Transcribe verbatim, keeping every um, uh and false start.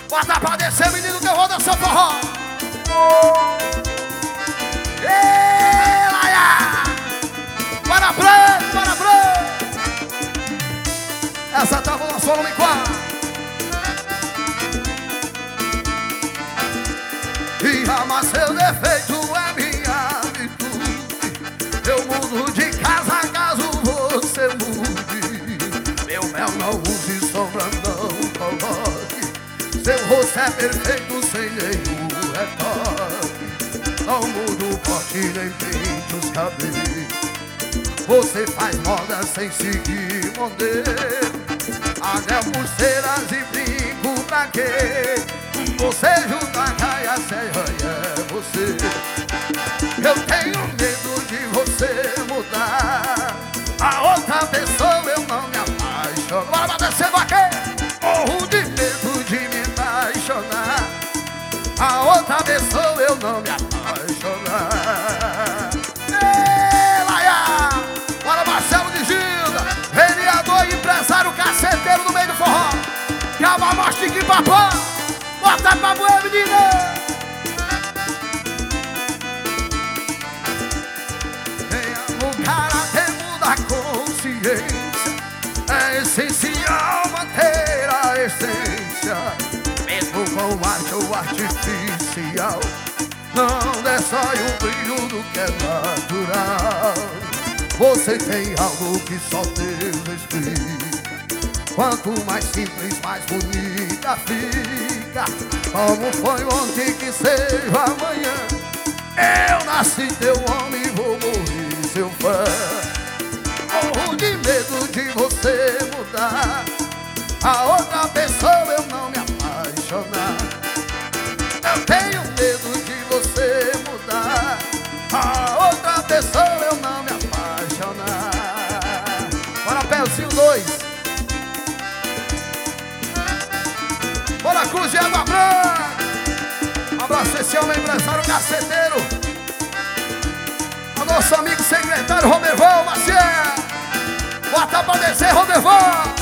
Bota pra descer, menino, que eu vou dançar forró. Ei, Laia! Para preto, para preto. Essa tava no solo no quadro. E amar seu defeito é minha virtude. Eu mudo de casa caso você mude. Meu mel não use sombra, não coloque. Seu rosto é perfeito sem nenhum retoque. Não mudo o corte nem pinto os cabelos. Você faz moda sem seguir modelo. Anel, pulseiras e brinco pra quê? Você junta a caia, é você. Eu tenho medo de você mudar. A outra pessoa eu não me apaixono. Bora descendo aqui. Morro de medo de me apaixonar. A outra pessoa eu não me apaixonar. Ei, Laia! Bora, Marcelo de Gilda, vereador e empresário caceteiro no meio do forró. Cava, mostra que papão. Bota pra boa, menina! Venha no caráter, muda a consciência. É essencial manter a essência. Mesmo com arte ou artificial, não destrói o brilho do que é natural. Você tem algo que só Deus explica. Quanto mais simples, mais bonita fica. Como foi ontem que seja amanhã. Eu nasci teu homem e vou morrer seu fã. Morro de medo de você mudar. A outra pessoa eu não me apaixonar. Eu tenho medo de você mudar. A outra pessoa eu não me apaixonar. Bora, Pelzinho dois. Bora, Cruz de Água Branca. Um abraço especial, meu empresário caceteiro. O nosso amigo secretário Roberval Maciel. Bota pra descer, Roberval.